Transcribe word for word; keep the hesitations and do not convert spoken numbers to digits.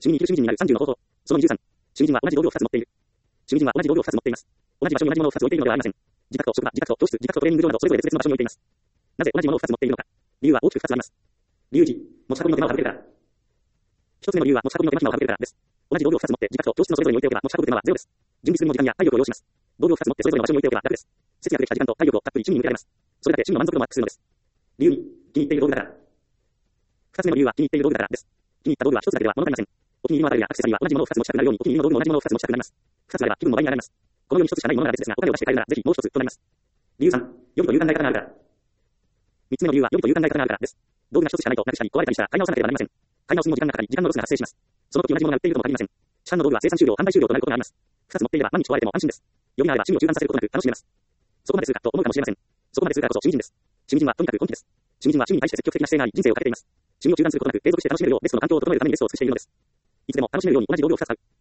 趣味に生きる趣味人になるさんじゅうの方法。そのにじゅうさん。趣味人は同じ道具をふたつ持っている。趣味人は同じ道具をふたつ持っています。同じ場所に同じものをふたつ置いているのではありません。自宅と職場、自宅と教室、自宅とトレーニング場などそれぞれ別々の場所に置いています。なぜ同じものをふたつ持っているのか。理由は大きくふたつあります。理由いち、持ち運びの手間を省けるから。一つ目の理由は持ち運びの手間を省けるからです。同じ道具をふたつ持って自宅と教室のそれぞれに置いておけば持ち運ぶ手間はゼロです。準備するのも時間や体力を要します。道具をふたつ持ってそれぞれの場所に置いておけば楽です。節約できた時間と体力をたっぷり趣味に向けられます。それだけ趣味の満足度もアップするのです。理由に、気に入っている道具だから。二つ目の理由は気に入っている道具だからです。気に入った道具は一つだけでは物足りません。お気に入りのアタリやアクセサリーは同じものをふたつ持ちたくなるようにお気に入りの道具も同じものをふたつ持ちたくなります。二つあれば気分も倍になられます。このように一つしかないものなら別ですが、お金を出して買えるならぜひもう一つとなります。理由さん、良いという考え方があるから。三つ目の理由は良いという考え方があるからです。道具が一つしかないとなくしたり壊れたりしたら買い直さなければなりません。買い直しにも時間がかかり、時間のロスが発生します。その時同じものが売っているとも限りません。市販の道具は生産終了、販売終了となることがあります。二つ持っていれば毎日壊れても安心です。よりがあれば趣味を中断させることなく楽しめます。そこまでするかと思うかもしれません。そこまでするからこそ趣味人です。趣味人はとにかく根気です。趣味人は趣味に対して積極的な姿勢があり、人生をかけています。趣味を中断することなく継続して楽しめるようベストの環境を整えるためにベストを尽くしているのです。いつでも楽しめるように同じ道具をふたつ買う。